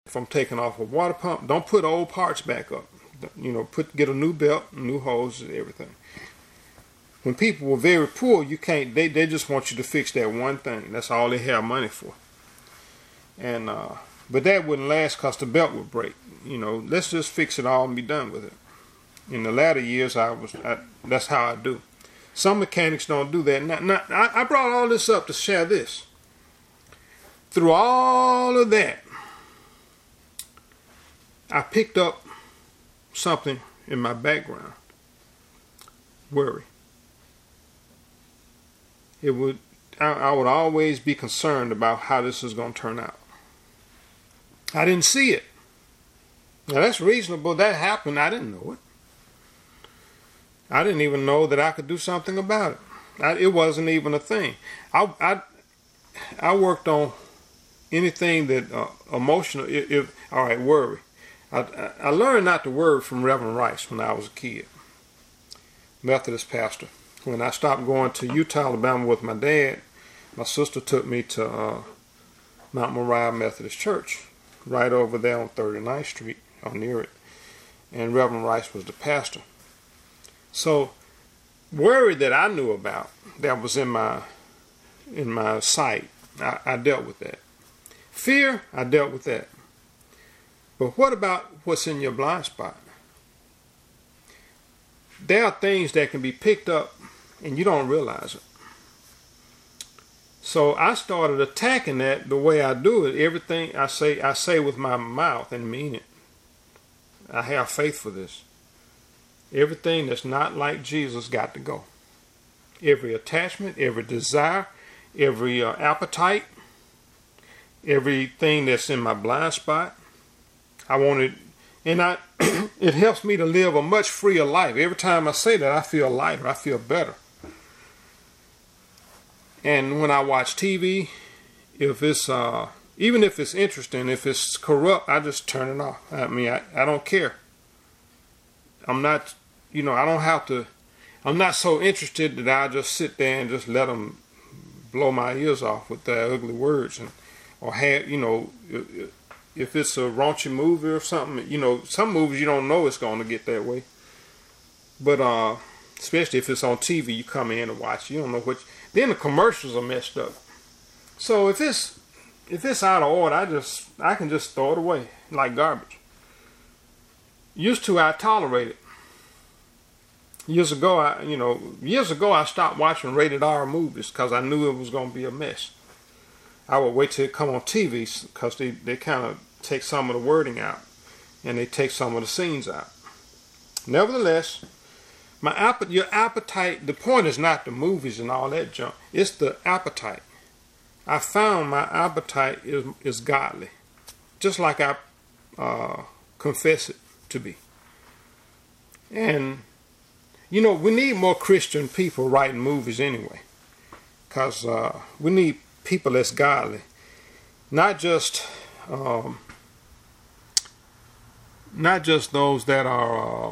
if I'm taking off a water pump, don't put old parts back up. You know, get a new belt, new hoses, everything. When people were very poor, you can't. They just want you to fix that one thing. That's all they have money for. And but that wouldn't last because the belt would break. You know, let's just fix it all and be done with it. In the latter years, that's how I do. Some mechanics don't do that. Now, I brought all this up to share this. Through all of that, I picked up something in my background. Worry. I would always be concerned about how this is going to turn out. I didn't see it. Now that's reasonable. That happened. I didn't know it. I didn't even know that I could do something about it. It wasn't even a thing. I worked on anything that emotional. All right, worry. I learned not to worry from Reverend Rice when I was a kid, Methodist pastor. When I stopped going to Utah, Alabama with my dad, my sister took me to Mount Moriah Methodist Church, right over there on 39th Street, or near it. And Reverend Rice was the pastor. So, worry that I knew about, that was in my sight, I dealt with that. Fear, I dealt with that. But what about what's in your blind spot? There are things that can be picked up and you don't realize it. So I started attacking that the way I do it. Everything I say with my mouth and mean it. I have faith for this. Everything that's not like Jesus got to go. Every attachment, every desire, every appetite, everything that's in my blind spot. I want it, and it helps me to live a much freer life. Every time I say that, I feel lighter, I feel better. And when I watch TV, if it's even if it's interesting, if it's corrupt, I just turn it off. I mean, I don't care. I'm not, I don't have to. I'm not so interested that I just sit there and just let them blow my ears off with their ugly words, or have, if it's a raunchy movie or something, some movies you don't know it's going to get that way. But especially if it's on TV, you come in and watch, you don't know which. Then the commercials are messed up. So if it's out of order, I can just throw it away like garbage. Used to, I tolerate it. Years ago, I stopped watching rated R movies because I knew it was going to be a mess. I would wait till it come on TV because they kind of take some of the wording out and they take some of the scenes out. Nevertheless, your appetite, the point is not the movies and all that junk. It's the appetite. I found my appetite is godly. Just like I confess it to be. And, we need more Christian people writing movies anyway. Because we need people that's godly. Not just those that are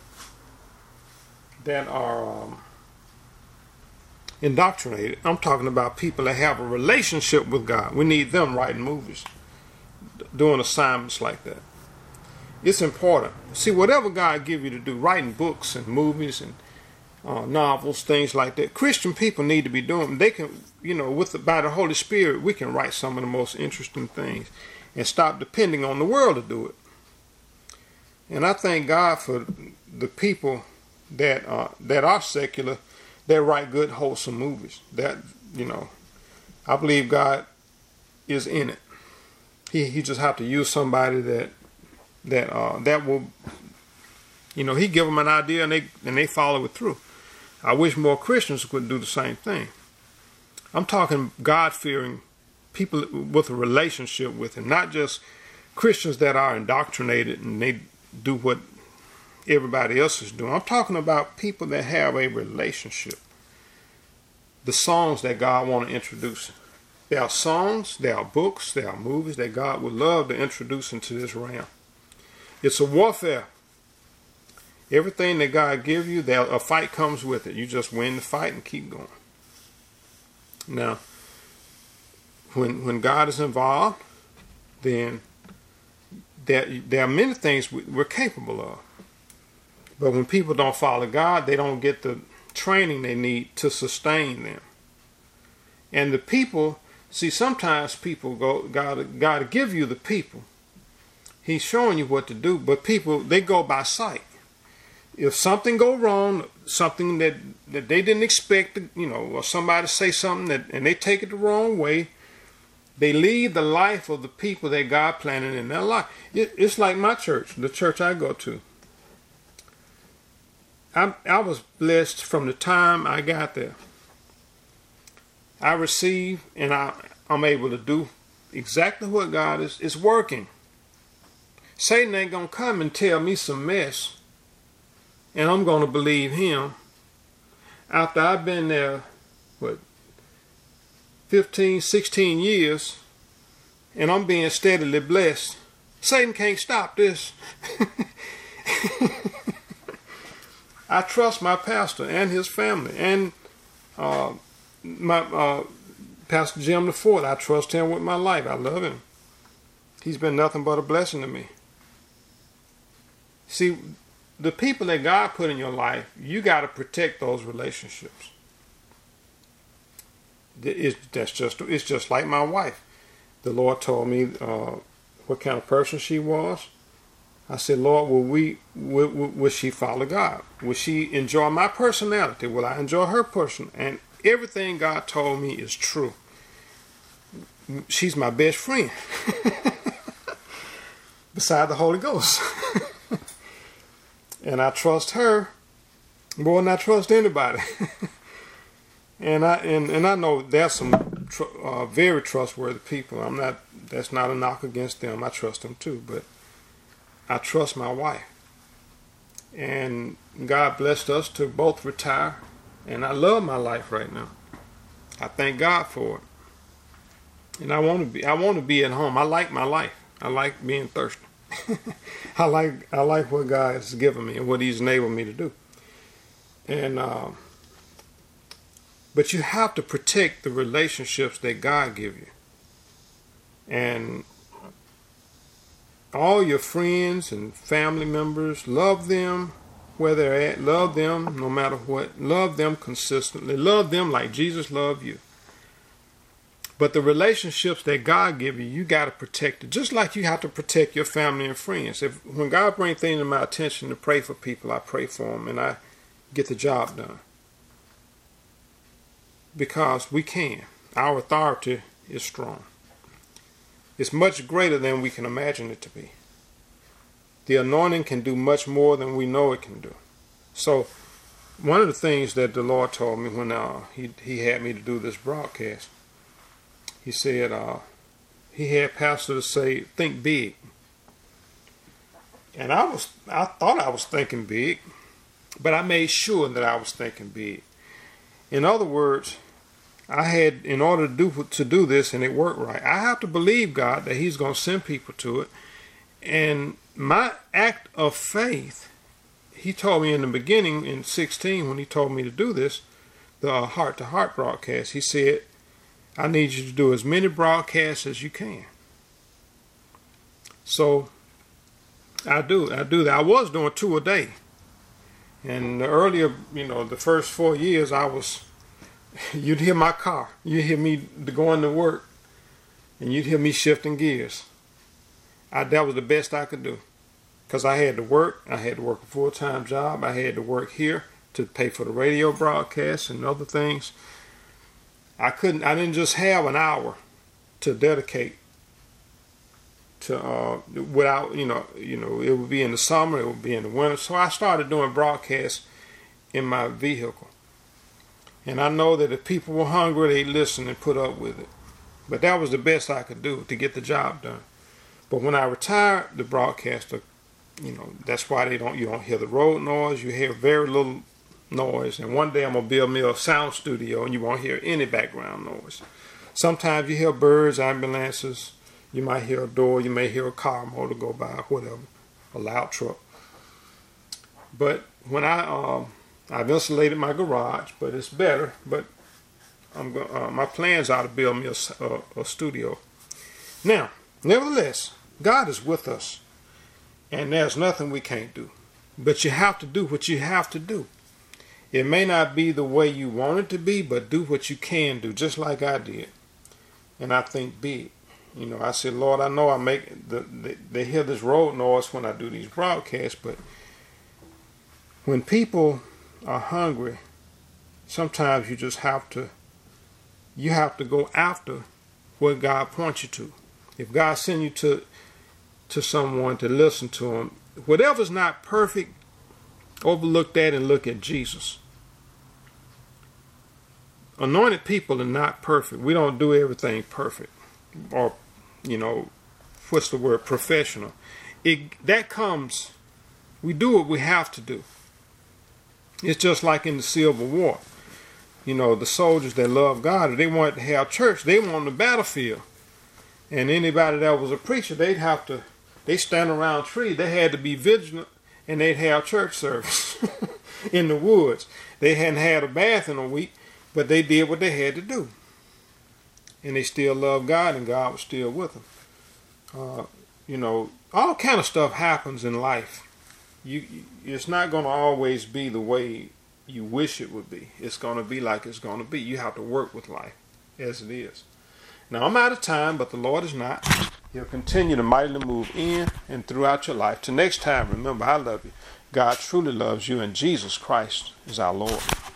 indoctrinated. I'm talking about people that have a relationship with God. We need them writing movies, doing assignments like that. It's important. See, whatever God give you to do, writing books and movies and novels, things like that, Christian people need to be doing. They can, by the Holy Spirit, we can write some of the most interesting things and stop depending on the world to do it. And I thank God for the people that are secular, that write good, wholesome movies. That, I believe God is in it. He just have to use somebody that will, he give them an idea and they follow it through. I wish more Christians could do the same thing. I'm talking God-fearing people with a relationship with Him, not just Christians that are indoctrinated and they do what everybody else is doing. I'm talking about people that have a relationship. The songs that God want to introduce. There are songs, there are books, there are movies that God would love to introduce into this realm. It's a warfare. Everything that God gives you, a fight comes with it. You just win the fight and keep going. Now, when God is involved, then there are many things we're capable of. But when people don't follow God, they don't get the training they need to sustain them. And the people, see, sometimes people God to give you the people. He's showing you what to do, but people, they go by sight. If something go wrong, something that they didn't expect, or somebody say something and they take it the wrong way, they leave the life of the people that God planted in their life. It's like my church, the church I go to. I was blessed from the time I got there. I receive and I'm able to do exactly what God is working. Satan ain't going to come and tell me some mess, and I'm going to believe him after I've been there, 15, 16 years, and I'm being steadily blessed. Satan can't stop this. I trust my pastor and his family, and my Pastor Jim IV. I trust him with my life. I love him. He's been nothing but a blessing to me. See, the people that God put in your life, you got to protect those relationships. It's just like my wife. The Lord told me what kind of person she was. I said, Lord, will she follow God? Will she enjoy my personality? Will I enjoy her person? And everything God told me is true. She's my best friend. Beside the Holy Ghost. And I trust her more than I trust anybody. and I know there's some very trustworthy people. That's not a knock against them. I trust them too, but I trust my wife. And God blessed us to both retire, and I love my life right now. I thank God for it. And I want to be at home. I like my life. I like being thirsty. I like what God has given me and what He's enabled me to do. And but you have to protect the relationships that God give you. And all your friends and family members, love them where they're at. Love them no matter what. Love them consistently. Love them like Jesus loved you. But the relationships that God give you, you got to protect it. Just like you have to protect your family and friends. When God brings things to my attention to pray for people, I pray for them and I get the job done. Because we can. Our authority is strong. It's much greater than we can imagine it to be. The anointing can do much more than we know it can do. So, one of the things that the Lord told me when He had me to do this broadcast, He said, He had pastors say, think big. And I thought I was thinking big, but I made sure that I was thinking big. In other words, I had, in order to do this and it worked right, I have to believe God that He's going to send people to it. And my act of faith, He told me in the beginning, in 16, when He told me to do this, the heart-to-heart broadcast, He said, I need you to do as many broadcasts as you can. So I do that. I was doing 2 a day. And earlier, the first 4 years, you'd hear my car. You'd hear me going to work. And you'd hear me shifting gears. That was the best I could do. Because I had to work. I had to work a full-time job. I had to work here to pay for the radio broadcasts and other things. I didn't just have an hour to dedicate to, without, it would be in the summer, it would be in the winter. So I started doing broadcasts in my vehicle. And I know that if people were hungry, they'd listen and put up with it. But that was the best I could do to get the job done. But when I retired, the broadcaster, that's why you don't hear the road noise. You hear very little noise. And one day I'm going to build me a sound studio and you won't hear any background noise. Sometimes you hear birds, ambulances. You might hear a door. You may hear a car motor go by, whatever. A loud truck. But when I've insulated my garage, but it's better. But my plans are to build me a studio. Now, nevertheless, God is with us. And there's nothing we can't do. But you have to do what you have to do. It may not be the way you want it to be, but do what you can do, just like I did. And I think big. You know, I said, Lord, I know I make they hear this road noise when I do these broadcasts, but when people are hungry, sometimes you just have to go after what God points you to. If God sends you to someone to listen to him, whatever's not perfect, overlook that and look at Jesus. Anointed people are not perfect. We don't do everything perfect, or, you know, what's the word, professional. That comes, we do what we have to do. It's just like in the Civil War. You know, the soldiers that love God, if they wanted to have church, they were on the battlefield. And anybody that was a preacher, they stand around trees. They had to be vigilant, and they'd have church service in the woods. They hadn't had a bath in a week, but they did what they had to do. And they still loved God, and God was still with them. You know, all kind of stuff happens in life. It's not going to always be the way you wish it would be. It's going to be like it's going to be. You have to work with life as it is. Now, I'm out of time, but the Lord is not. He'll continue to mightily move in and throughout your life. Till next time, remember, I love you. God truly loves you, and Jesus Christ is our Lord.